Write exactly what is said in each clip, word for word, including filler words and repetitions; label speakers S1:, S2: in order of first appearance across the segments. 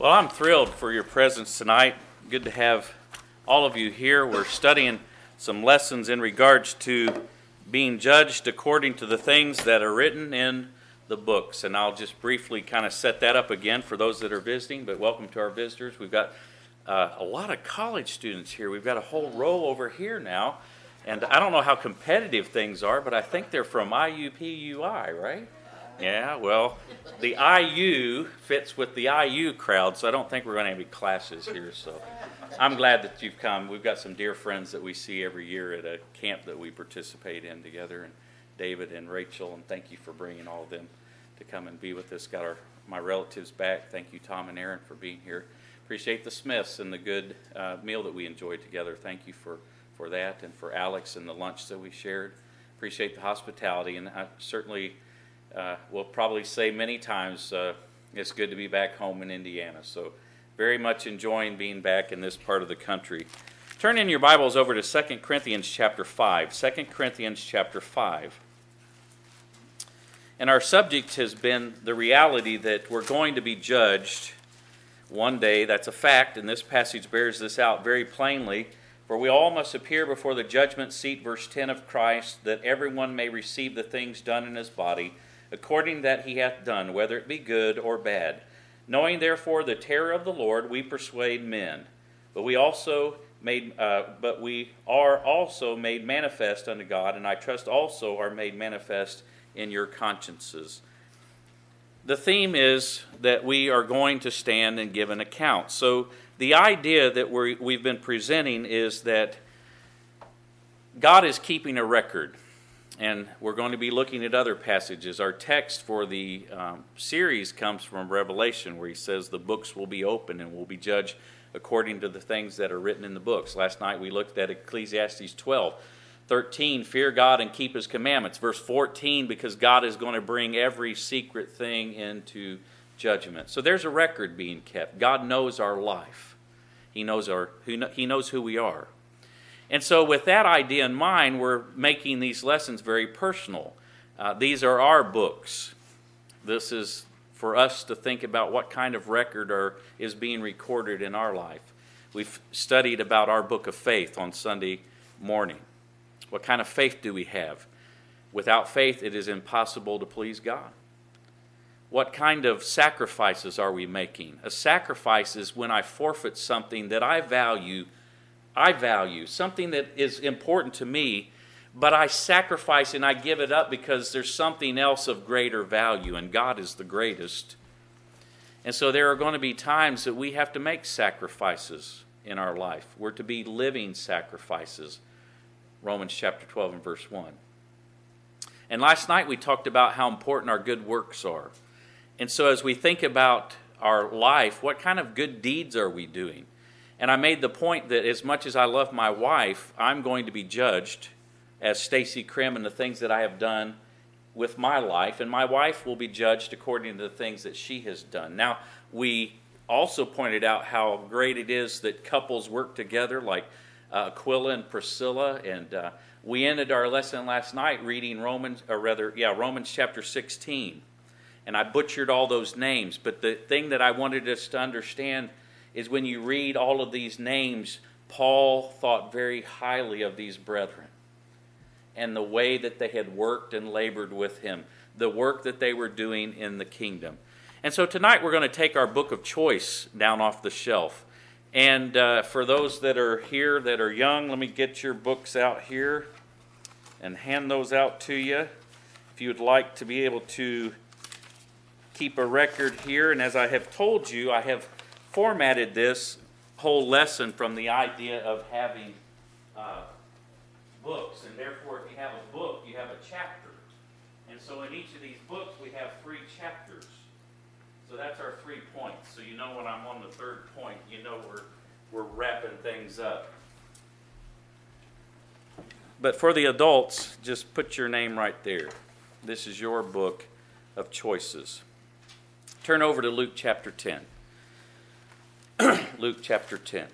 S1: Well, I'm thrilled for your presence tonight. Good to have all of you here. We're studying some lessons in regards to being judged according to the things that are written in the books. And I'll just briefly kind of set that up again for those that are visiting, but welcome to our visitors. We've got uh, a lot of college students here. We've got a whole row over here now. And I don't know how competitive things are, but I think they're from I U P U I, right? Yeah, well, the I U fits with the I U crowd, so I don't think we're going to have any clashes here. So I'm glad that you've come. We've got some dear friends that we see every year at a camp that we participate in together, and David and Rachel, and thank you for bringing all of them to come and be with us. Got our my relatives back. Thank you, Tom and Aaron, for being here. Appreciate the Smiths and the good uh, meal that we enjoyed together. Thank you for, for that, and for Alex and the lunch that we shared. Appreciate the hospitality, and I certainly... Uh, we'll probably say many times uh, it's good to be back home in Indiana. So very much enjoying being back in this part of the country. Turn in your Bibles over to Second Corinthians chapter five. Second Corinthians chapter five. And our subject has been the reality that we're going to be judged one day. That's a fact, and this passage bears this out very plainly. For we all must appear before the judgment seat, verse ten of Christ, that everyone may receive the things done in his body, according that he hath done, whether it be good or bad. Knowing therefore the terror of the Lord, we persuade men. But we also made, uh, but we are also made manifest unto God, and I trust also are made manifest in your consciences. The theme is that we are going to stand and give an account. So the idea that we're, we've been presenting is that God is keeping a record. And we're going to be looking at other passages. Our text for the um, series comes from Revelation, where he says the books will be open and will be judged according to the things that are written in the books. Last night we looked at Ecclesiastes twelve. thirteen, fear God and keep his commandments. Verse fourteen, because God is going to bring every secret thing into judgment. So there's a record being kept. God knows our life. He knows our, he knows who we are. And so with that idea in mind, we're making these lessons very personal. Uh, these are our books. This is for us to think about what kind of record are, is being recorded in our life. We've studied about our book of faith on Sunday morning. What kind of faith do we have? Without faith, it is impossible to please God. What kind of sacrifices are we making? A sacrifice is when I forfeit something that I value I value, something that is important to me, but I sacrifice and I give it up because there's something else of greater value, and God is the greatest. And so there are going to be times that we have to make sacrifices in our life. We're to be living sacrifices, Romans chapter twelve and verse one. And last night we talked about how important our good works are. And so as we think about our life, what kind of good deeds are we doing? And I made the point that as much as I love my wife, I'm going to be judged as Stacy Krim and the things that I have done with my life, and my wife will be judged according to the things that she has done. Now, we also pointed out how great it is that couples work together, like uh, Aquila and Priscilla, and uh, we ended our lesson last night reading Romans, or rather, yeah, Romans chapter sixteen, and I butchered all those names, but the thing that I wanted us to understand is when you read all of these names, Paul thought very highly of these brethren and the way that they had worked and labored with him, the work that they were doing in the kingdom. And so tonight we're going to take our book of choice down off the shelf. And uh, for those that are here that are young, let me get your books out here and hand those out to you. If you would like to be able to keep a record here, and as I have told you, I have formatted this whole lesson from the idea of having uh, books, and therefore if you have a book, you have a chapter. And so in each of these books we have three chapters. So that's our three points. So you know when I'm on the third point, you know we're, we're wrapping things up. But for the adults, just put your name right there. This is your book of choices. Turn over to Luke chapter ten. Luke chapter ten.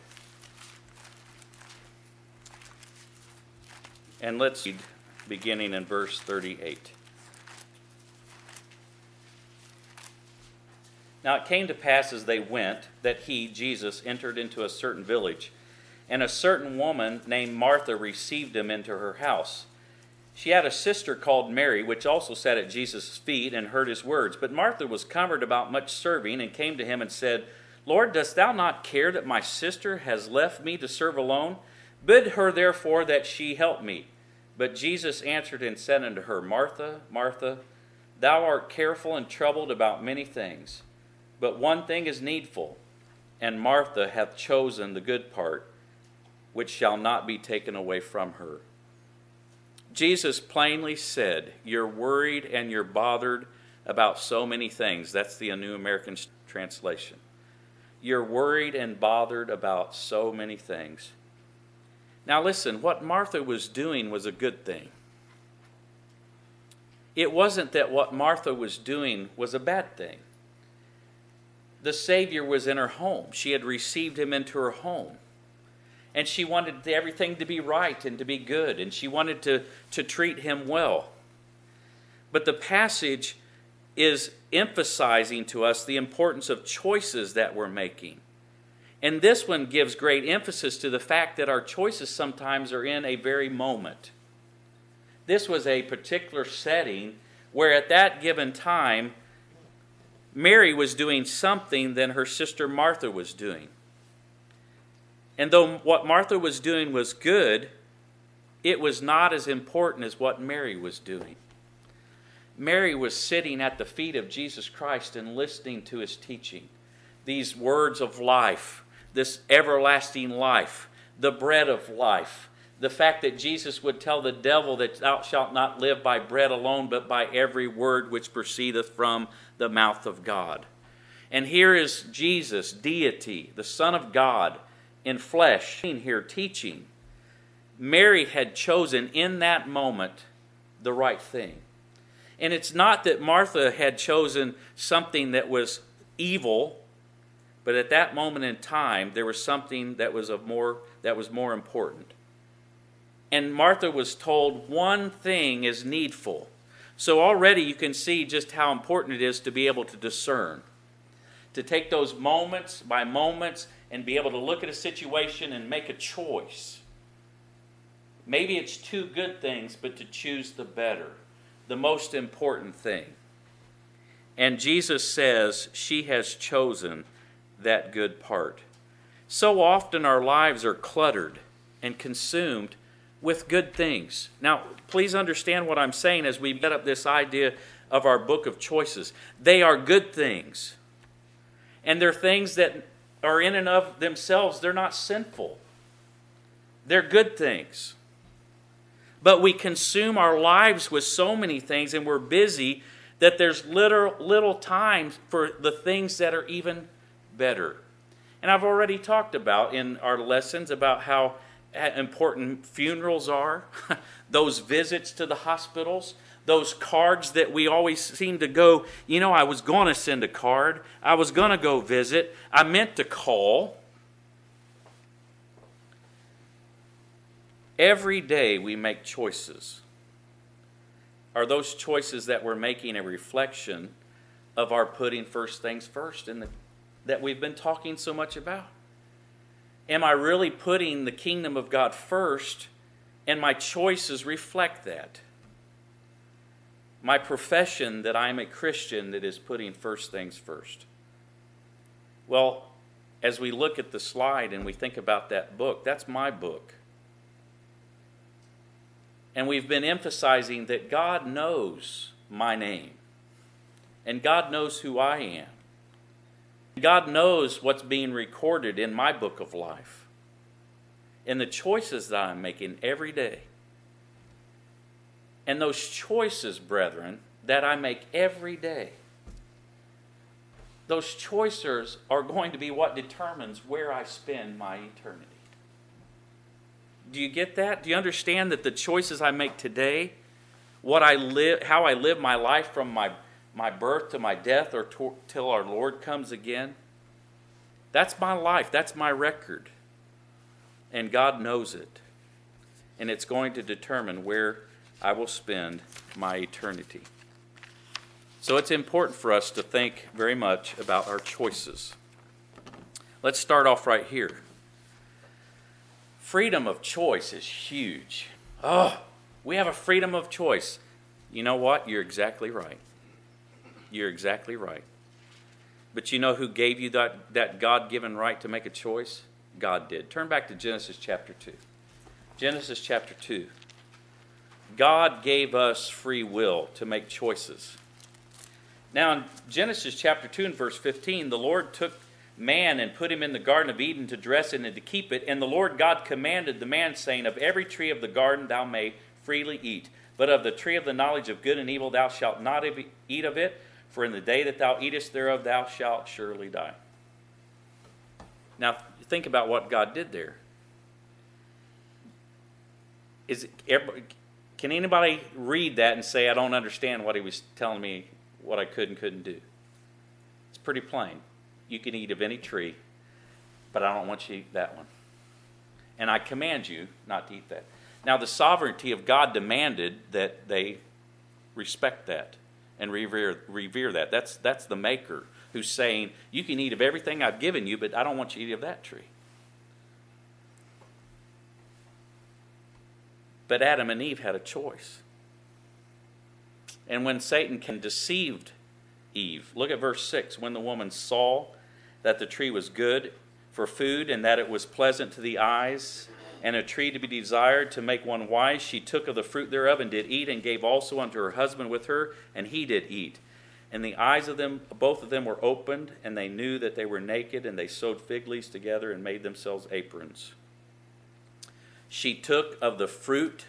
S1: And let's read beginning in verse thirty-eight. Now it came to pass as they went, that he, Jesus, entered into a certain village, and a certain woman named Martha received him into her house. She had a sister called Mary, which also sat at Jesus' feet and heard his words. But Martha was cumbered about much serving, and came to him and said, Lord, dost thou not care that my sister has left me to serve alone? Bid her therefore that she help me. But Jesus answered and said unto her, Martha, Martha, thou art careful and troubled about many things, but one thing is needful, and Martha hath chosen the good part, which shall not be taken away from her. Jesus plainly said, you're worried and you're bothered about so many things. That's the New American Translation. You're worried and bothered about so many things. Now listen, what Martha was doing was a good thing. It wasn't that what Martha was doing was a bad thing. The Savior was in her home. She had received him into her home. And she wanted everything to be right and to be good. And she wanted to, to treat him well. But the passage is emphasizing to us the importance of choices that we're making. And this one gives great emphasis to the fact that our choices sometimes are in a very moment. This was a particular setting where at that given time, Mary was doing something that her sister Martha was doing. And though what Martha was doing was good, it was not as important as what Mary was doing. Mary was sitting at the feet of Jesus Christ and listening to his teaching. These words of life, this everlasting life, the bread of life, the fact that Jesus would tell the devil that thou shalt not live by bread alone, but by every word which proceedeth from the mouth of God. And here is Jesus, deity, the Son of God, in flesh, here teaching. Mary had chosen in that moment the right thing. And it's not that Martha had chosen something that was evil, but at that moment in time, there was something that was of more that was more important. And Martha was told one thing is needful. So already you can see just how important it is to be able to discern. To take those moments by moments and be able to look at a situation and make a choice. Maybe it's two good things, but to choose the better, the most important thing. And Jesus says she has chosen that good part. So often our lives are cluttered and consumed with good things. Now, please understand what I'm saying as we get up this idea of our book of choices. They are good things. And they're things that are in and of themselves, they're not sinful. They're good things. But we consume our lives with so many things and we're busy that there's little, little time for the things that are even better. And I've already talked about in our lessons about how important funerals are, those visits to the hospitals, those cards that we always seem to go, you know, I was going to send a card, I was going to go visit, I meant to call. Every day we make choices. Are those choices that we're making a reflection of our putting first things first in the, that we've been talking so much about? Am I really putting the kingdom of God first, and my choices reflect that? My profession that I'm a Christian that is putting first things first. Well, as we look at the slide and we think about that book, that's my book. And we've been emphasizing that God knows my name. And God knows who I am. God knows what's being recorded in my book of life. And the choices that I'm making every day. And those choices, brethren, that I make every day, those choices are going to be what determines where I spend my eternity. Do you get that? Do you understand that the choices I make today, what I live, how I live my life from my, my birth to my death or to, till our Lord comes again, that's my life. That's my record. And God knows it. And it's going to determine where I will spend my eternity. So it's important for us to think very much about our choices. Let's start off right here. Freedom of choice is huge. Oh, we have a freedom of choice. You know what? You're exactly right. You're exactly right. But you know who gave you that, that God-given right to make a choice? God did. Turn back to Genesis chapter two. Genesis chapter two. God gave us free will to make choices. Now in Genesis chapter two and verse fifteen, the Lord took man and put him in the Garden of Eden to dress it and to keep it. And the Lord God commanded the man, saying, of every tree of the garden thou may freely eat, but of the tree of the knowledge of good and evil thou shalt not eat of it, for in the day that thou eatest thereof thou shalt surely die. Now think about what God did there. Is it, can anybody read that and say, I don't understand what he was telling me, what I could and couldn't do? It's pretty plain. You can eat of any tree, but I don't want you to eat that one. And I command you not to eat that. Now, the sovereignty of God demanded that they respect that and revere, revere that. That's, that's the maker who's saying, you can eat of everything I've given you, but I don't want you to eat of that tree. But Adam and Eve had a choice. And when Satan can deceived Eve, look at verse six. When the woman saw that the tree was good for food, and that it was pleasant to the eyes, and a tree to be desired to make one wise, she took of the fruit thereof, and did eat, and gave also unto her husband with her, and he did eat. And the eyes of them, both of them, were opened, and they knew that they were naked, and they sewed fig leaves together, and made themselves aprons. She took of the fruit,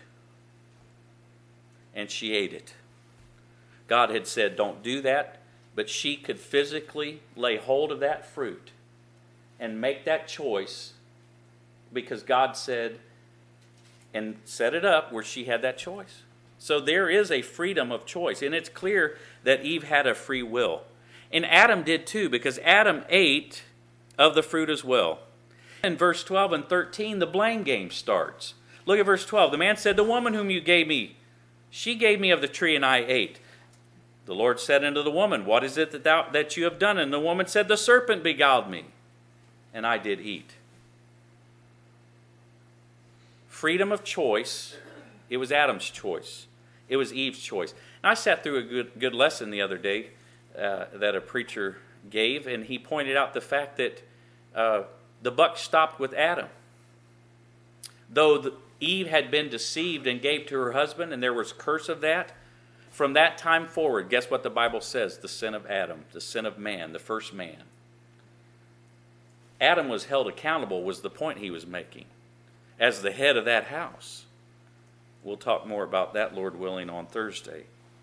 S1: and she ate it. God had said, don't do that. But she could physically lay hold of that fruit and make that choice because God said, and set it up where she had that choice. So there is a freedom of choice. And it's clear that Eve had a free will. And Adam did too, because Adam ate of the fruit as well. In verse twelve and thirteen, the blame game starts. Look at verse twelve. The man said, the woman whom you gave me, she gave me of the tree, and I ate. The Lord said unto the woman, what is it that, thou, that you have done? And the woman said, the serpent beguiled me, and I did eat. Freedom of choice. It was Adam's choice. It was Eve's choice. And I sat through a good, good lesson the other day uh, that a preacher gave, and he pointed out the fact that uh, the buck stopped with Adam. Though the, Eve had been deceived and gave to her husband, and there was curse of that, from that time forward, guess what the Bible says? The sin of Adam, the sin of man, the first man. Adam was held accountable, was the point he was making, as the head of that house. We'll talk more about that, Lord willing, on Thursday.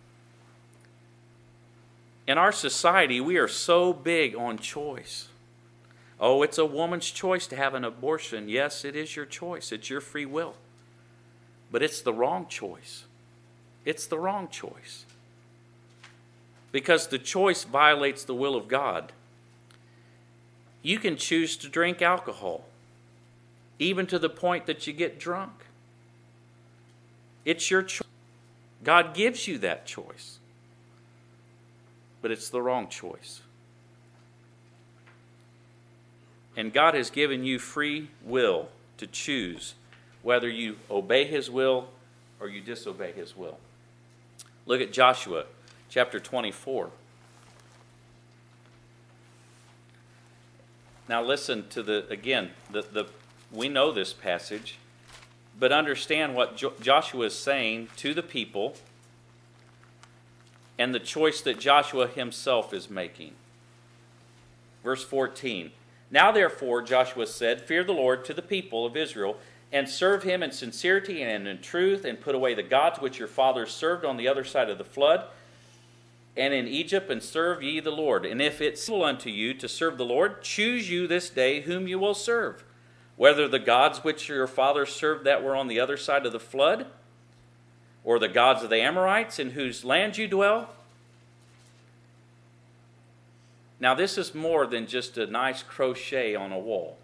S1: In our society, we are so big on choice. Oh, it's a woman's choice to have an abortion. Yes, it is your choice. It's your free will. But it's the wrong choice. It's the wrong choice. Because the choice violates the will of God. You can choose to drink alcohol, even to the point that you get drunk. It's your choice. God gives you that choice. But it's the wrong choice. And God has given you free will to choose whether you obey His will or you disobey His will. Look at Joshua chapter twenty-four. Now listen to the, again, the, the we know this passage, but understand what jo- Joshua is saying to the people and the choice that Joshua himself is making. Verse fourteen. Now therefore, Joshua said, fear the Lord to the people of Israel, and serve him in sincerity and in truth, and put away the gods which your fathers served on the other side of the flood, and in Egypt, and serve ye the Lord. And if it's civil unto you to serve the Lord, choose you this day whom you will serve, whether the gods which your fathers served that were on the other side of the flood, or the gods of the Amorites in whose land you dwell. Now this is more than just a nice crochet on a wall.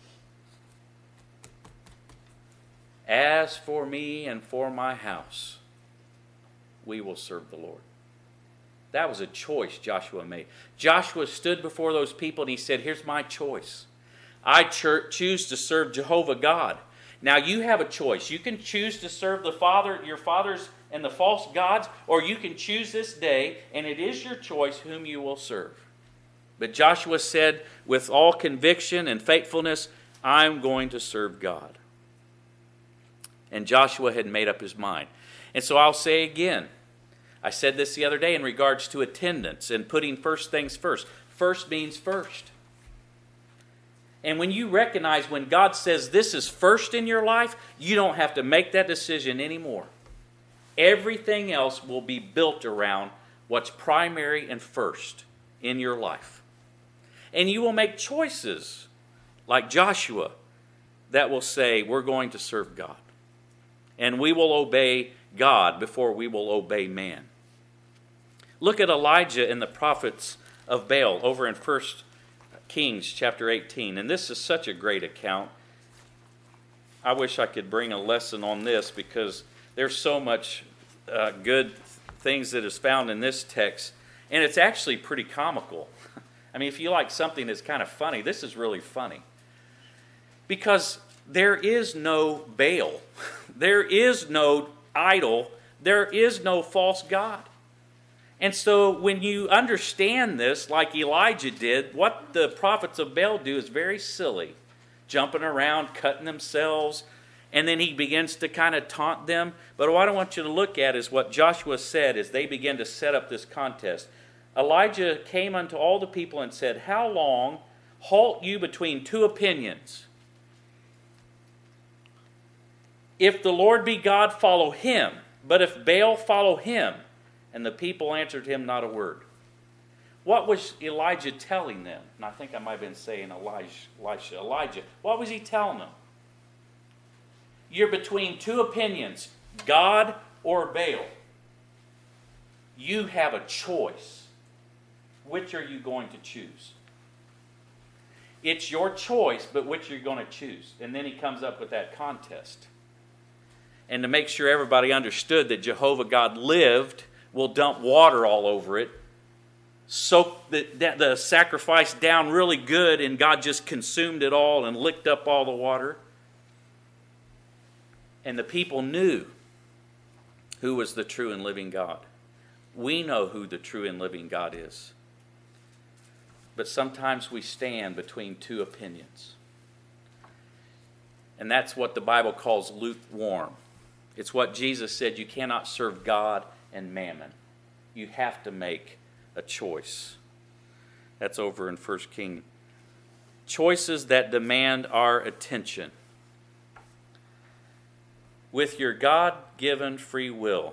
S1: As for me and for my house, we will serve the Lord. That was a choice Joshua made. Joshua stood before those people and he said, here's my choice. I choose to serve Jehovah God. Now you have a choice. You can choose to serve the father, your fathers and the false gods, or you can choose this day, and it is your choice whom you will serve. But Joshua said with all conviction and faithfulness, I'm going to serve God. And Joshua had made up his mind. And so I'll say again, I said this the other day in regards to attendance and putting first things first. First means first. And when you recognize when God says this is first in your life, you don't have to make that decision anymore. Everything else will be built around what's primary and first in your life. And you will make choices like Joshua that will say, we're going to serve God. And we will obey God before we will obey man. Look at Elijah and the prophets of Baal over in First Kings chapter eighteen. And this is such a great account. I wish I could bring a lesson on this because there's so much uh, good things that is found in this text. And it's actually pretty comical. I mean, if you like something that's kind of funny, this is really funny. Because there is no Baal. There is no idol. There is no false god. And so when you understand this, like Elijah did, what the prophets of Baal do is very silly. Jumping around, cutting themselves, and then he begins to kind of taunt them. But what I want you to look at is what Joshua said as they began to set up this contest. Elijah came unto all the people and said, how long halt you between two opinions? If the Lord be God, follow him. But if Baal, follow him. And the people answered him not a word. What was Elijah telling them? And I think I might have been saying Elijah, Elisha, Elijah. What was he telling them? You're between two opinions, God or Baal. You have a choice. Which are you going to choose? It's your choice, but which you're going to choose. And then he comes up with that contest. And to make sure everybody understood that Jehovah God lived, will dump water all over it, soak the, the sacrifice down really good, and God just consumed it all and licked up all the water. And the people knew who was the true and living God. We know who the true and living God is. But sometimes we stand between two opinions. And that's what the Bible calls lukewarm. It's what Jesus said, you cannot serve God and mammon. You have to make a choice. That's over in First Kings. Choices that demand our attention. With your God-given free will,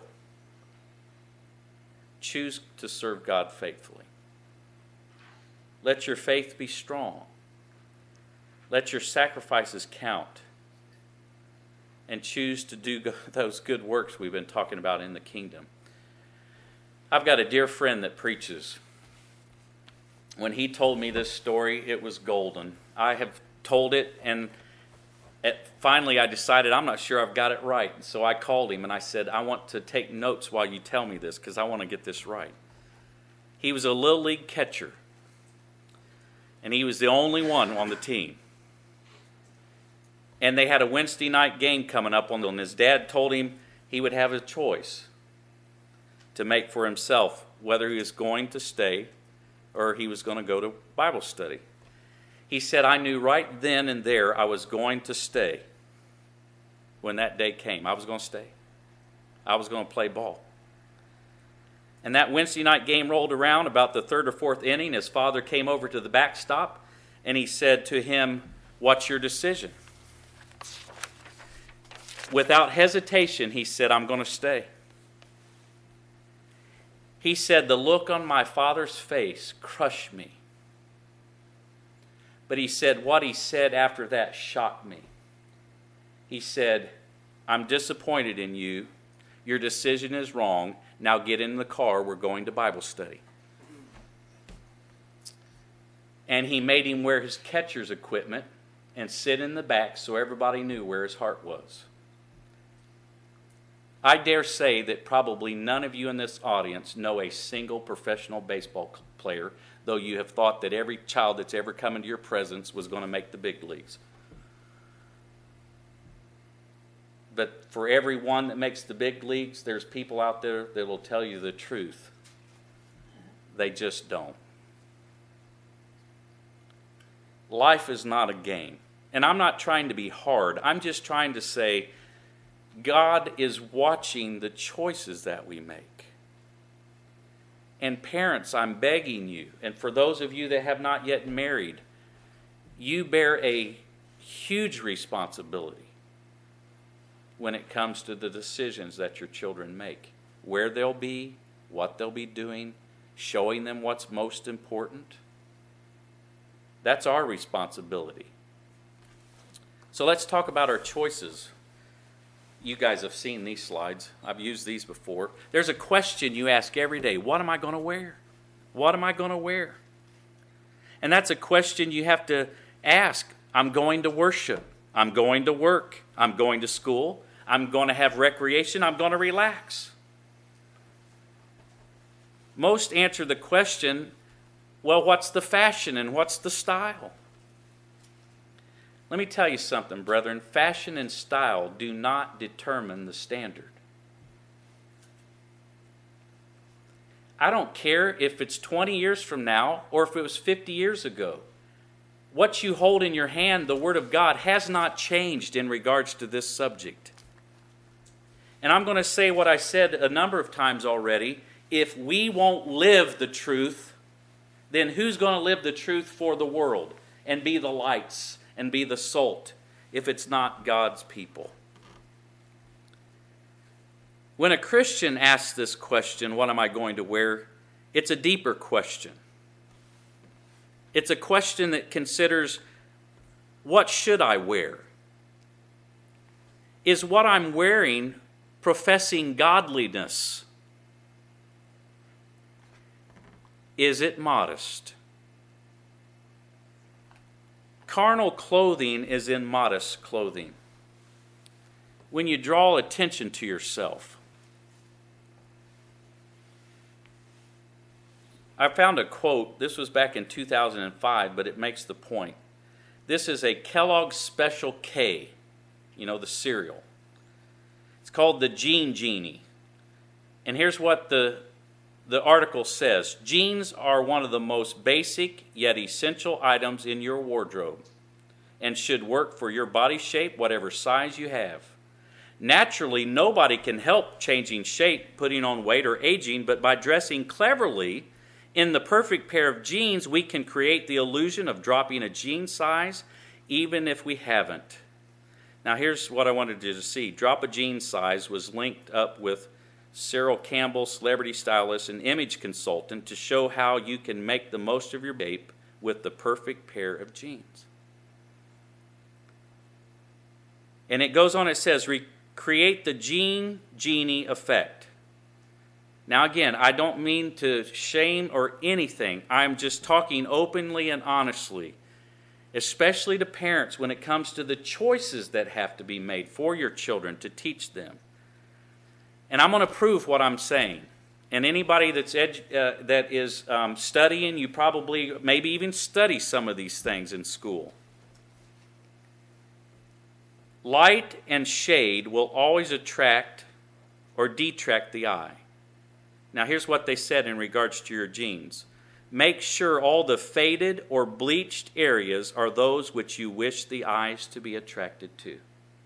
S1: choose to serve God faithfully. Let your faith be strong. Let your sacrifices count. And choose to do those good works we've been talking about in the kingdom. I've got a dear friend that preaches. When he told me this story, it was golden. I have told it, and at, finally I decided I'm not sure I've got it right. So I called him and I said, I want to take notes while you tell me this because I want to get this right. He was a Little League catcher, and he was the only one on the team. And they had a Wednesday night game coming up, on, and his dad told him he would have a choice to make for himself whether he was going to stay or he was going to go to Bible study. He said, I knew right then and there I was going to stay when that day came. I was going to stay. I was going to play ball. And that Wednesday night game rolled around, about the third or fourth inning. His father came over to the backstop and he said to him, what's your decision? Without hesitation, he said, I'm going to stay. He said, the look on my father's face crushed me. But he said, what he said after that shocked me. He said, I'm disappointed in you. Your decision is wrong. Now get in the car. We're going to Bible study. And he made him wear his catcher's equipment and sit in the back so everybody knew where his heart was. I dare say that probably none of you in this audience know a single professional baseball player, though you have thought that every child that's ever come into your presence was going to make the big leagues. But for every one that makes the big leagues, there's people out there that will tell you the truth. They just don't. Life is not a game. And I'm not trying to be hard. I'm just trying to say God is watching the choices that we make. And parents, I'm begging you, and for those of you that have not yet married, you bear a huge responsibility when it comes to the decisions that your children make. Where they'll be, what they'll be doing, showing them what's most important. That's our responsibility. So let's talk about our choices. You guys have seen these slides. I've used these before. There's a question you ask every day. What am I going to wear? What am I going to wear? And that's a question you have to ask. I'm going to worship. I'm going to work. I'm going to school. I'm going to have recreation. I'm going to relax. Most answer the question, well, what's the fashion and what's the style? Let me tell you something, brethren. Fashion and style do not determine the standard. I don't care if it's twenty years from now or if it was fifty years ago. What you hold in your hand, the Word of God, has not changed in regards to this subject. And I'm going to say what I said a number of times already. If we won't live the truth, then who's going to live the truth for the world and be the lights and be the salt if it's not God's people? When a Christian asks this question, what am I going to wear? It's a deeper question. It's a question that considers, what should I wear? Is what I'm wearing professing godliness? Is it modest? Carnal clothing is immodest clothing. When you draw attention to yourself. I found a quote. This was back in two thousand five, but it makes the point. This is a Kellogg's Special K, you know, the cereal. It's called the Jean Genie. And here's what the The article says, jeans are one of the most basic yet essential items in your wardrobe and should work for your body shape, whatever size you have. Naturally, nobody can help changing shape, putting on weight, or aging, but by dressing cleverly in the perfect pair of jeans, we can create the illusion of dropping a jean size, even if we haven't. Now, here's what I wanted you to see. Drop a jean size was linked up with Cyril Campbell, celebrity stylist and image consultant, to show how you can make the most of your shape with the perfect pair of jeans. And it goes on, it says, recreate the Jean Genie effect. Now again, I don't mean to shame or anything. I'm just talking openly and honestly, especially to parents when it comes to the choices that have to be made for your children to teach them. And I'm going to prove what I'm saying. And anybody that's edu- uh, that is um, studying, you probably maybe even study some of these things in school. Light and shade will always attract or detract the eye. Now here's what they said in regards to your jeans. Make sure all the faded or bleached areas are those which you wish the eyes to be attracted to.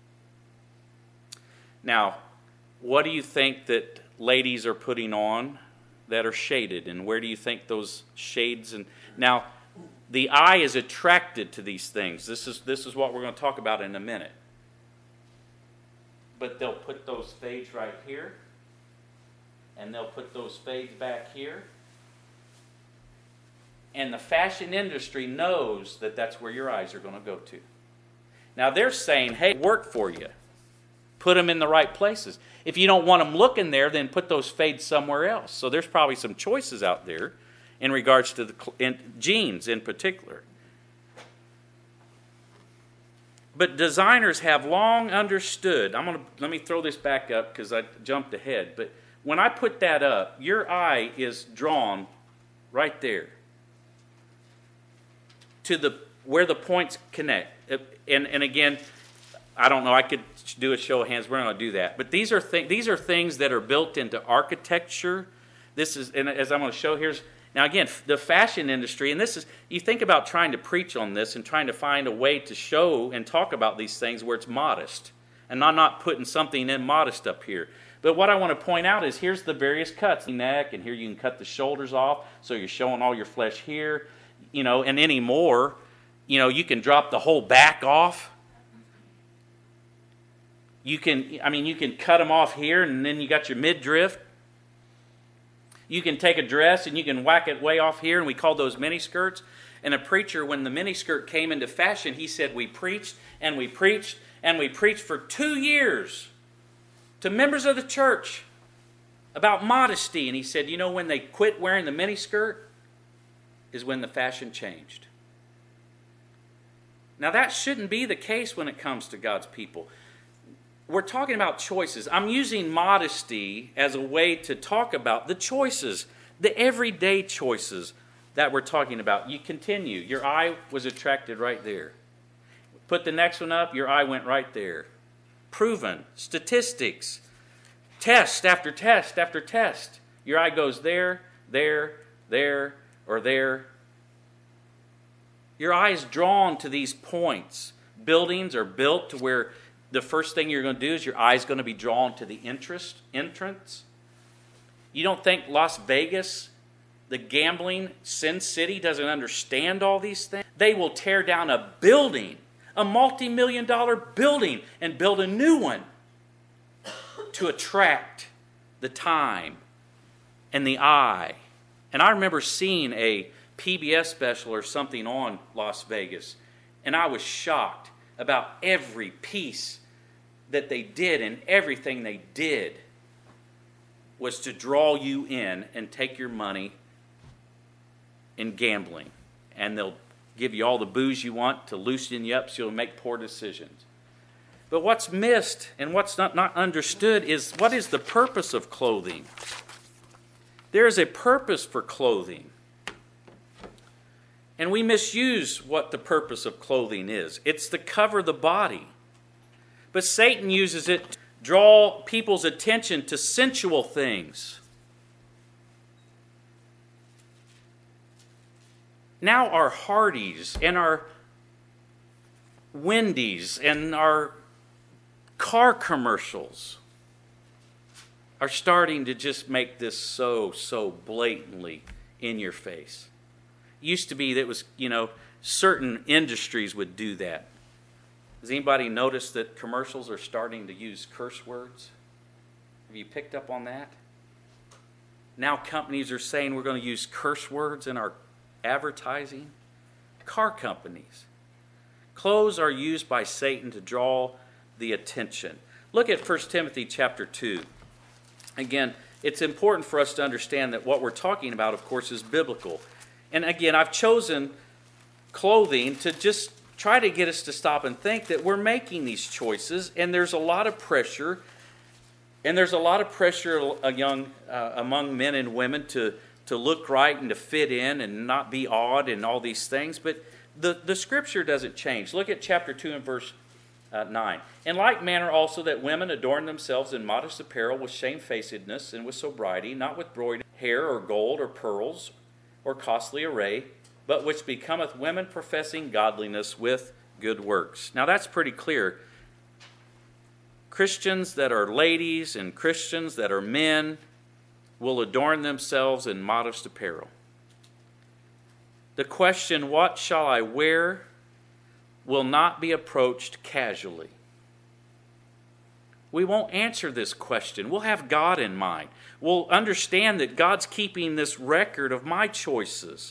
S1: Now, what do you think that ladies are putting on that are shaded? And where do you think those shades and now the eye is attracted to these things. This is this is what we're going to talk about in a minute. But they'll put those fades right here, and they'll put those fades back here. And the fashion industry knows that that's where your eyes are going to go to. Now they're saying, hey, work for you. Put them in the right places. If you don't want them looking there, then put those fades somewhere else. So there's probably some choices out there in regards to the in, jeans in particular. But designers have long understood. I'm gonna let me throw this back up because I jumped ahead. But when I put that up, your eye is drawn right there to the where the points connect. And and again, I don't know. I could do a show of hands. We're not going to do that. But these are th- these are things that are built into architecture. This is, and as I'm going to show here's now again the fashion industry. And this is, you think about trying to preach on this and trying to find a way to show and talk about these things where it's modest, and I'm not putting something immodest up here. But what I want to point out is here's the various cuts, the neck, and here you can cut the shoulders off, so you're showing all your flesh here, you know, and any more, you know, you can drop the whole back off. You can, I mean, you can cut them off here, and then you got your midriff. You can take a dress and you can whack it way off here, and we call those miniskirts. And a preacher, when the miniskirt came into fashion, he said, we preached and we preached and we preached for two years to members of the church about modesty. And he said, you know, when they quit wearing the miniskirt is when the fashion changed. Now, that shouldn't be the case when it comes to God's people. We're talking about choices. I'm using modesty as a way to talk about the choices, the everyday choices that we're talking about. You continue. Your eye was attracted right there. Put the next one up. Your eye went right there. Proven. Statistics. Test after test after test. Your eye goes there, there, there, or there. Your eye is drawn to these points. Buildings are built to where the first thing you're going to do is your eye is going to be drawn to the interest, entrance. You don't think Las Vegas, the gambling Sin City, doesn't understand all these things? They will tear down a building, a multi-million dollar building, and build a new one to attract the time and the eye. And I remember seeing a P B S special or something on Las Vegas, and I was shocked about every piece that they did, and everything they did was to draw you in and take your money in gambling. And they'll give you all the booze you want to loosen you up so you'll make poor decisions. But what's missed and what's not, not understood is what is the purpose of clothing? There is a purpose for clothing. And we misuse what the purpose of clothing is. It's to cover the body. But Satan uses it to draw people's attention to sensual things. Now our Hardys and our Wendy's and our car commercials are starting to just make this so, so blatantly in your face. Used to be that was, you know, certain industries would do that. Has anybody noticed that commercials are starting to use curse words? Have you picked up on that? Now companies are saying we're going to use curse words in our advertising. Car companies. Clothes are used by Satan to draw the attention. Look at First Timothy chapter two. Again, it's important for us to understand that what we're talking about, of course, is biblical. And again, I've chosen clothing to just try to get us to stop and think that we're making these choices, and there's a lot of pressure, and there's a lot of pressure young, uh, among men and women to, to look right and to fit in and not be odd and all these things. But the, the Scripture doesn't change. Look at chapter two and verse uh, nine. In like manner also that women adorn themselves in modest apparel with shamefacedness and with sobriety, not with broidered hair or gold or pearls or costly array, but which becometh women professing godliness with good works. Now that's pretty clear. Christians that are ladies and Christians that are men will adorn themselves in modest apparel. The question, what shall I wear, will not be approached casually. We won't answer this question. We'll have God in mind. We'll understand that God's keeping this record of my choices.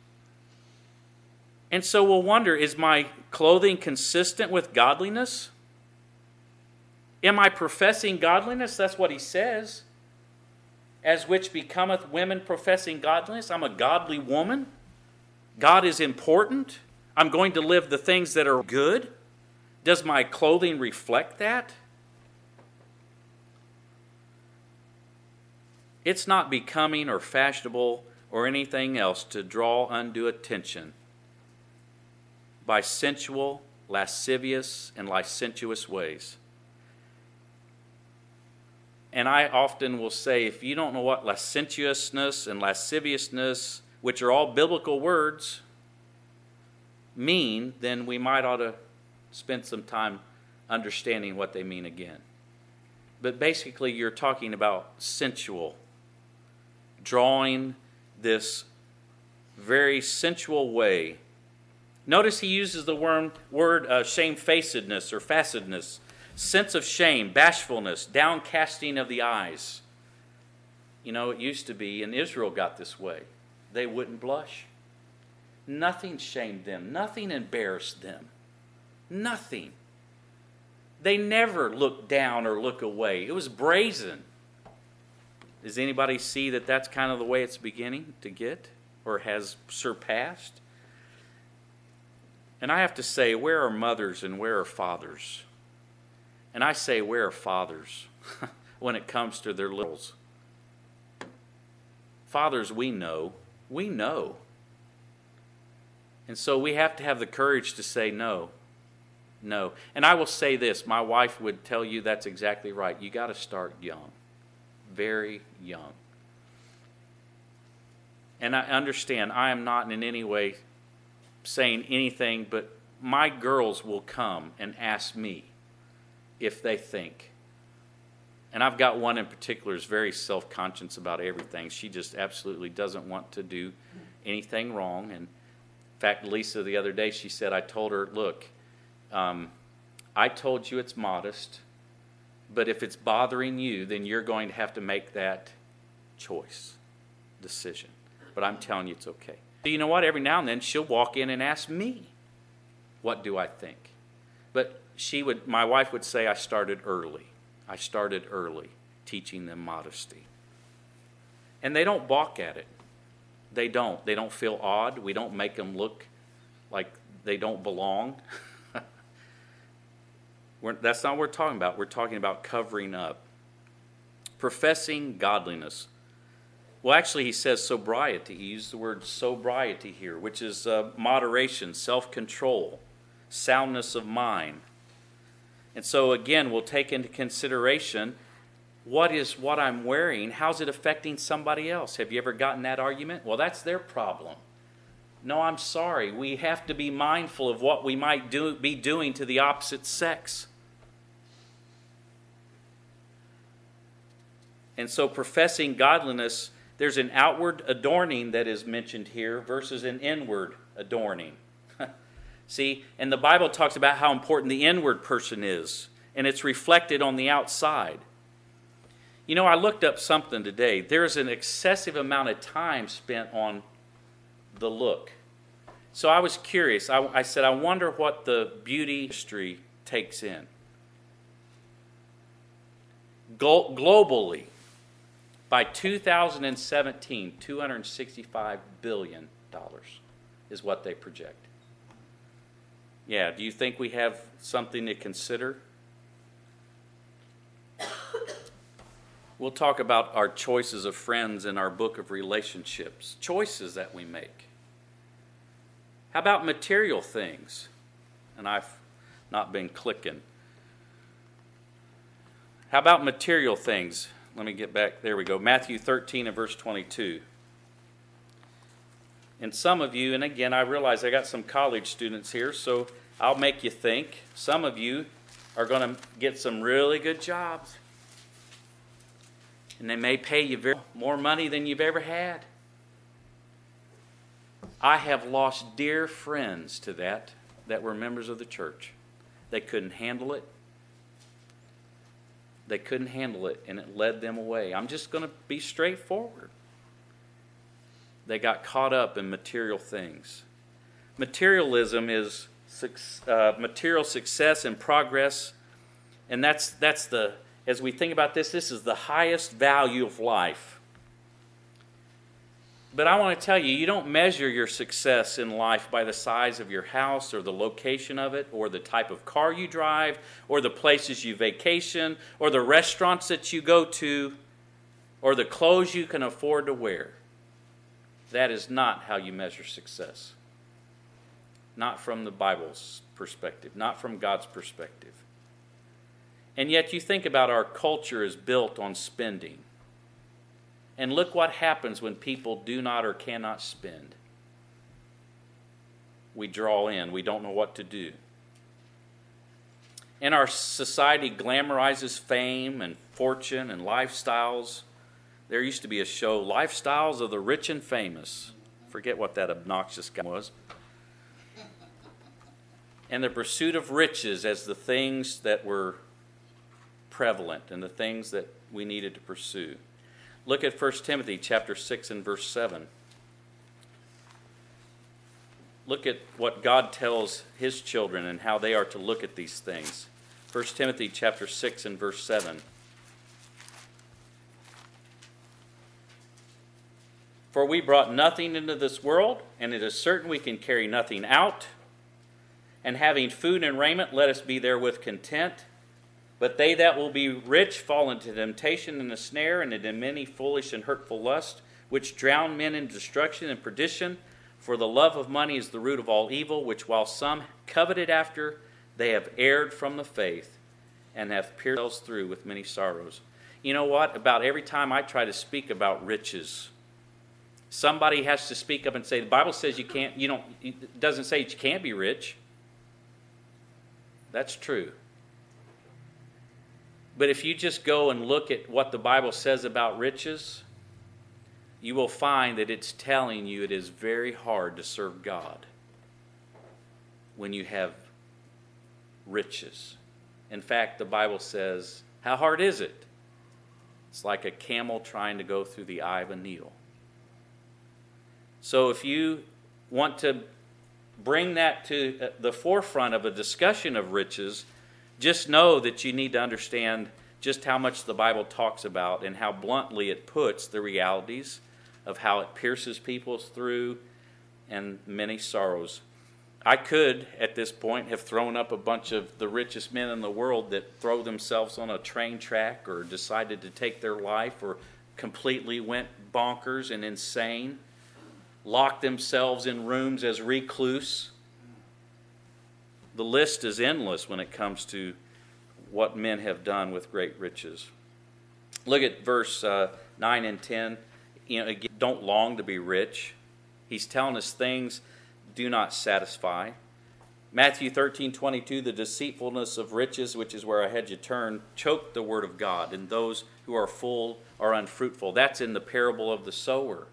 S1: And so we'll wonder, is my clothing consistent with godliness? Am I professing godliness? That's what he says. As which becometh women professing godliness. I'm a godly woman. God is important. I'm going to live the things that are good. Does my clothing reflect that? It's not becoming or fashionable or anything else to draw undue attention by sensual, lascivious, and licentious ways. And I often will say, if you don't know what licentiousness and lasciviousness, which are all biblical words, mean, then we might ought to spend some time understanding what they mean again. But basically, you're talking about sensual, drawing this very sensual way. Notice he uses the word, word uh, shamefacedness or facedness, sense of shame, bashfulness, downcasting of the eyes. You know, it used to be, and Israel got this way. They wouldn't blush. Nothing shamed them. Nothing embarrassed them. Nothing. They never looked down or look away. It was brazen. Does anybody see that that's kind of the way it's beginning to get or has surpassed? And I have to say, where are mothers and where are fathers? And I say, where are fathers when it comes to their littles? Fathers, we know. We know. And so we have to have the courage to say no. No. And I will say this, my wife would tell you that's exactly right. You got to start young. Very young. And I understand, I am not in any way saying anything, but my girls will come and ask me if they think. And I've got one in particular who's very self-conscious about everything. She just absolutely doesn't want to do anything wrong. And in fact, Lisa, the other day, she said, I told her, look, um, I told you it's modest, but if it's bothering you, then you're going to have to make that choice, decision. But I'm telling you it's okay. But you know what? Every now and then she'll walk in and ask me, what do I think? But she would, my wife would say I started early. I started early teaching them modesty. And they don't balk at it. They don't. They don't feel odd. We don't make them look like they don't belong. We're, that's not what we're talking about. We're talking about covering up. Professing godliness. Well, actually, he says sobriety. He used the word sobriety here, which is uh, moderation, self-control, soundness of mind. And so, again, we'll take into consideration what is what I'm wearing, how's it affecting somebody else? Have you ever gotten that argument? Well, that's their problem. No, I'm sorry. We have to be mindful of what we might do, be doing to the opposite sex. And so professing godliness, there's an outward adorning that is mentioned here versus an inward adorning. See, and the Bible talks about how important the inward person is, and it's reflected on the outside. You know, I looked up something today. There's an excessive amount of time spent on the look. So I was curious. I, I said, I wonder what the beauty industry takes in. Glo- globally, by two thousand seventeen, two hundred sixty-five billion dollars is what they project. Yeah, do you think we have something to consider? We'll talk about our choices of friends in our book of relationships, choices that we make. How about material things? And I've not been clicking. How about material things? Let me get back. There we go. Matthew thirteen and verse twenty-two. And some of you, and again, I realize I got some college students here, so I'll make you think. Some of you are going to get some really good jobs. And they may pay you very, more money than you've ever had. I have lost dear friends to that, that were members of the church. They couldn't handle it. They couldn't handle it, and it led them away. I'm just going to be straightforward. They got caught up in material things. Materialism is uh, material success and progress, and that's that's the, as we think about this, this is the highest value of life. But I want to tell you, you don't measure your success in life by the size of your house or the location of it or the type of car you drive or the places you vacation or the restaurants that you go to or the clothes you can afford to wear. That is not how you measure success. Not from the Bible's perspective, not from God's perspective. And yet you think about our culture is built on spending. And look what happens when people do not or cannot spend. We draw in. We don't know what to do. And our society glamorizes fame and fortune and lifestyles. There used to be a show, Lifestyles of the Rich and Famous. Forget what that obnoxious guy was. And the pursuit of riches as the things that were prevalent and the things that we needed to pursue. Look at First Timothy chapter six and verse seven. Look at what God tells his children and how they are to look at these things. First Timothy chapter six and verse seven. For we brought nothing into this world, and it is certain we can carry nothing out. And having food and raiment, let us be therewith content. But they that will be rich fall into temptation and a snare, and into many foolish and hurtful lusts, which drown men in destruction and perdition. For the love of money is the root of all evil, which while some coveted after, they have erred from the faith, and have pierced themselves through with many sorrows. You know what? About every time I try to speak about riches, somebody has to speak up and say, the Bible says you can't, you don't, it doesn't say you can't be rich. That's true. But if you just go and look at what the Bible says about riches, you will find that it's telling you it is very hard to serve God when you have riches. In fact, the Bible says, how hard is it? It's like a camel trying to go through the eye of a needle. So if you want to bring that to the forefront of a discussion of riches, just know that you need to understand just how much the Bible talks about and how bluntly it puts the realities of how it pierces people through and many sorrows. I could, at this point, have thrown up a bunch of the richest men in the world that throw themselves on a train track or decided to take their life or completely went bonkers and insane, locked themselves in rooms as recluse. The list is endless when it comes to what men have done with great riches. Look at verse uh, nine and ten. You know, again, don't long to be rich. He's telling us things do not satisfy. Matthew thirteen twenty-two, the deceitfulness of riches, which is where I had you turn, choke the word of God, and those who are full are unfruitful. That's in the parable of the sower.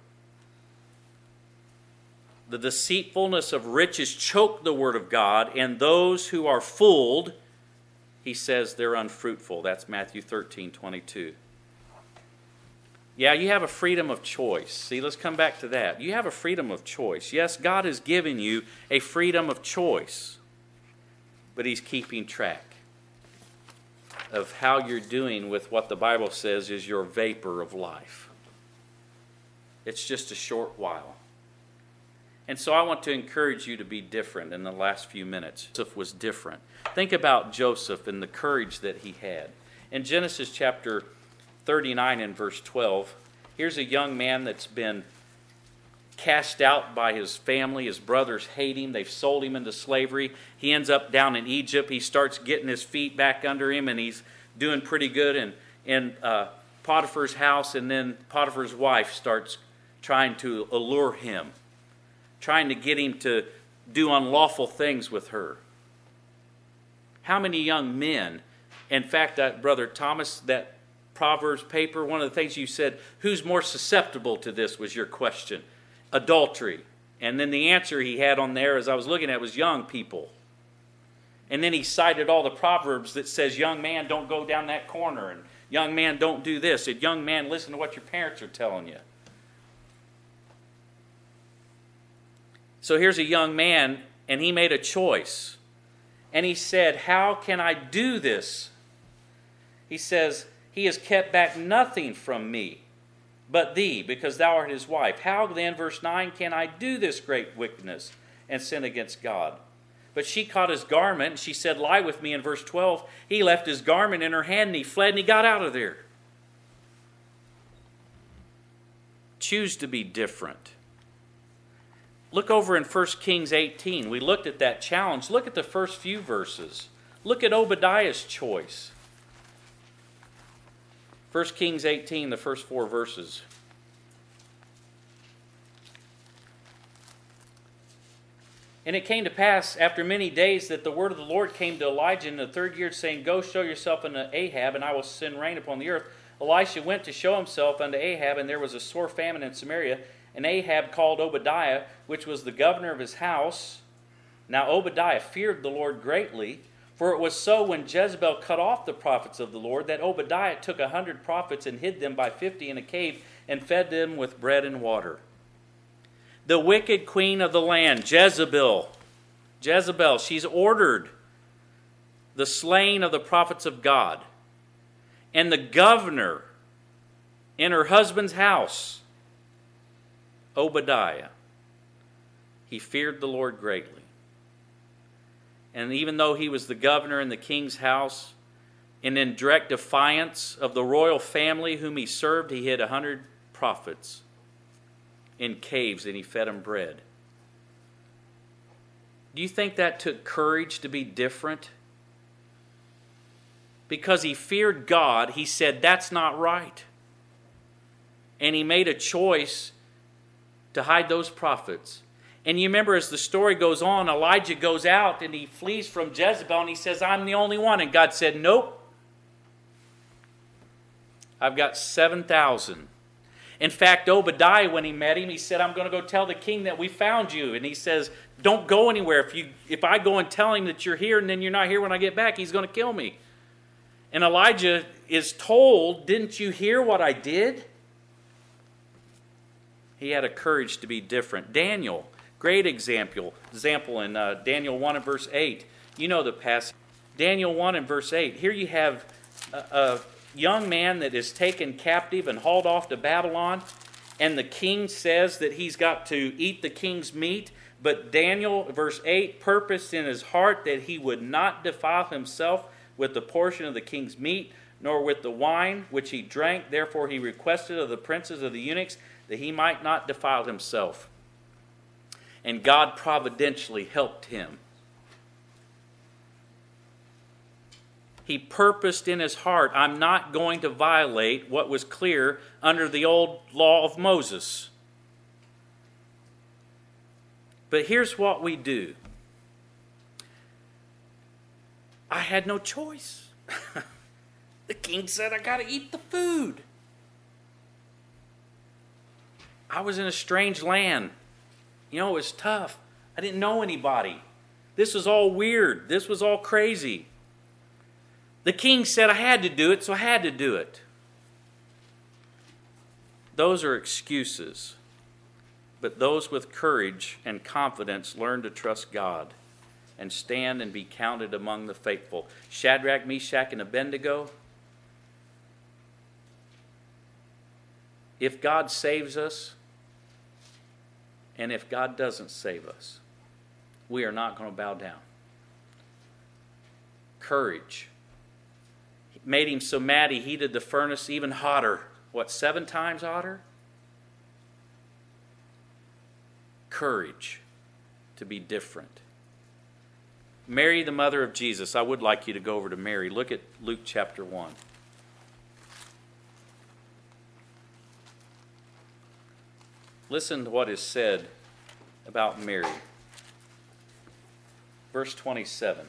S1: The deceitfulness of riches choke the word of God, and those who are fooled, he says they're unfruitful. That's Matthew thirteen twenty-two. Yeah, you have a freedom of choice. See, let's come back to that. You have a freedom of choice. Yes, God has given you a freedom of choice, but he's keeping track of how you're doing with what the Bible says is your vapor of life. It's just a short while. And so I want to encourage you to be different in the last few minutes. Joseph was different. Think about Joseph and the courage that he had. In Genesis chapter thirty-nine and verse twelve, here's a young man that's been cast out by his family. His brothers hate him. They've sold him into slavery. He ends up down in Egypt. He starts getting his feet back under him, and he's doing pretty good in, in uh, Potiphar's house. And then Potiphar's wife starts trying to allure him, trying to get him to do unlawful things with her. How many young men, in fact, that Brother Thomas, that Proverbs paper, one of the things you said, who's more susceptible to this was your question. Adultery. And then the answer he had on there, as I was looking at, was young people. And then he cited all the Proverbs that says, young man, don't go down that corner. And young man, don't do this. And young man, listen to what your parents are telling you. So here's a young man, and he made a choice. And he said, how can I do this? He says, he has kept back nothing from me. but thee, because thou art his wife. How then, verse nine, can I do this great wickedness and sin against God? But she caught his garment, and she said, lie with me. In verse twelve, he left his garment in her hand, and he fled, and he got out of there. Choose to be different. Look over in First Kings eighteen. We looked at that challenge. Look at the first few verses. Look at Obadiah's choice. First Kings eighteen, the first four verses. And it came to pass after many days that the word of the Lord came to Elijah in the third year, saying, go show yourself unto Ahab, and I will send rain upon the earth. Elisha went to show himself unto Ahab, and there was a sore famine in Samaria. And Ahab called Obadiah, which was the governor of his house. Now Obadiah feared the Lord greatly, for it was so when Jezebel cut off the prophets of the Lord, that Obadiah took a hundred prophets and hid them by fifty in a cave, and fed them with bread and water. The wicked queen of the land, Jezebel, Jezebel, she's ordered the slaying of the prophets of God. And the governor in her husband's house, Obadiah, he feared the Lord greatly. And even though he was the governor in the king's house, and in direct defiance of the royal family whom he served, he hid a hundred prophets in caves, and he fed them bread. Do you think that took courage to be different? Because he feared God, he said, that's not right. And he made a choice to hide those prophets. And you remember as the story goes on, Elijah goes out and he flees from Jezebel and he says, I'm the only one. And God said, nope. I've got seven thousand. In fact, Obadiah, when he met him, he said, I'm going to go tell the king that we found you. And he says, don't go anywhere. If you, if I go and tell him that you're here and then you're not here when I get back, he's going to kill me. And Elijah is told, didn't you hear what I did? He had a courage to be different. Daniel, great example. Example in uh, Daniel one and verse eight. You know the passage. Daniel one and verse eight. Here you have a, a young man that is taken captive and hauled off to Babylon. And the king says that he's got to eat the king's meat. But Daniel, verse eight, purposed in his heart that he would not defile himself with the portion of the king's meat, nor with the wine which he drank. Therefore he requested of the princes of the eunuchs that he might not defile himself. And God providentially helped him. He purposed in his heart, I'm not going to violate what was clear under the old law of Moses. But here's what we do. I had no choice. The king said, I got to eat the food. I was in a strange land. You know, it was tough. I didn't know anybody. This was all weird. This was all crazy. The king said I had to do it, so I had to do it. Those are excuses. But those with courage and confidence learn to trust God and stand and be counted among the faithful. Shadrach, Meshach, and Abednego. If God saves us, and if God doesn't save us, we are not going to bow down. Courage. It made him so mad he heated the furnace even hotter. What, seven times hotter? Courage to be different. Mary, the mother of Jesus. I would like you to go over to Mary. Look at Luke chapter one. Listen to what is said about Mary. Verse twenty-seven.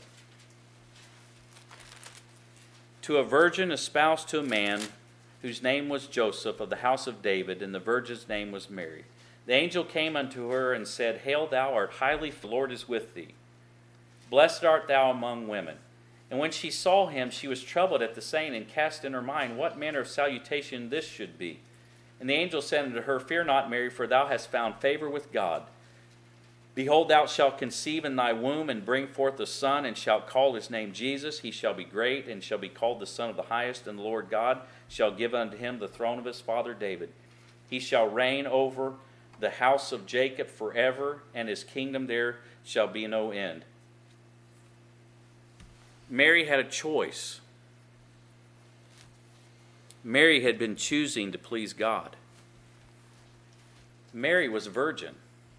S1: To a virgin espoused to a man whose name was Joseph of the house of David, and the virgin's name was Mary. The angel came unto her and said, Hail, thou art highly favored, the Lord is with thee. Blessed art thou among women. And when she saw him, she was troubled at the saying, and cast in her mind what manner of salutation this should be. And the angel said unto her, Fear not, Mary, for thou hast found favor with God. Behold, thou shalt conceive in thy womb, and bring forth a son, and shalt call his name Jesus. He shall be great, and shall be called the Son of the Highest, and the Lord God shall give unto him the throne of his father David. He shall reign over the house of Jacob forever, and his kingdom there shall be no end. Mary had a choice. Mary had been choosing to please God. Mary was a virgin.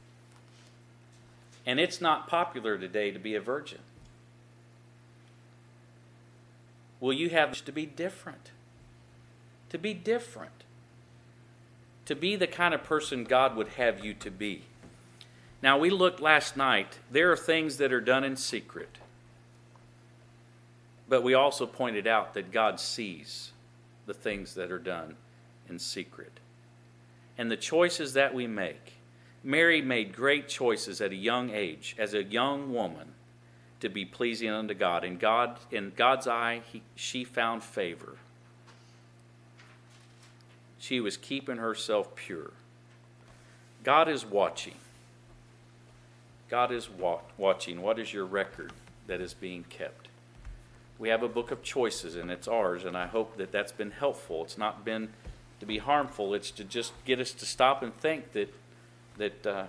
S1: And it's not popular today to be a virgin. Will you have to be different? To be different. To be the kind of person God would have you to be. Now, we looked last night. There are things that are done in secret. But we also pointed out that God sees the things that are done in secret. And the choices that we make. Mary made great choices at a young age, as a young woman, to be pleasing unto God. In God, in God's eye, he, she found favor. She was keeping herself pure. God is watching. God is wa- watching. What is your record that is being kept? We have a book of choices, and it's ours, and I hope that that's been helpful. It's not been to be harmful. It's to just get us to stop and think that, that uh,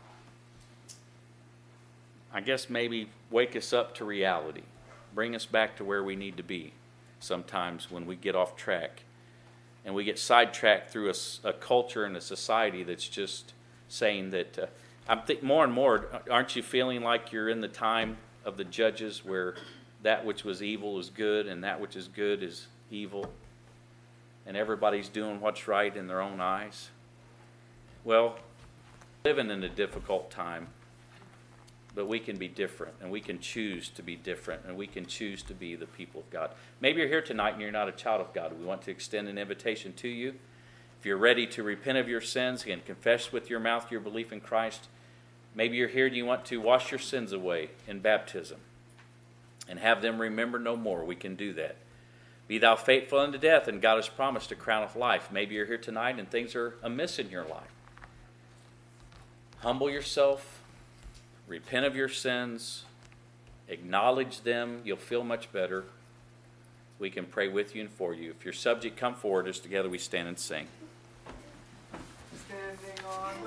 S1: I guess maybe wake us up to reality. Bring us back to where we need to be sometimes when we get off track. And we get sidetracked through a, a culture and a society that's just saying that, uh, I'm think more and more, aren't you feeling like you're in the time of the judges where that which was evil is good and that which is good is evil? And everybody's doing what's right in their own eyes? Well, living in a difficult time, but we can be different, and we can choose to be different, and we can choose to be the people of God. Maybe you're here tonight and you're not a child of God. We want to extend an invitation to you. If you're ready to repent of your sins and confess with your mouth your belief in Christ, maybe you're here and you want to wash your sins away in baptism and have them remember no more. We can do that. Be thou faithful unto death, and God has promised a crown of life. Maybe you're here tonight and things are amiss in your life. Humble yourself. Repent of your sins. Acknowledge them. You'll feel much better. We can pray with you and for you. If you're subject, come forward as together we stand and sing.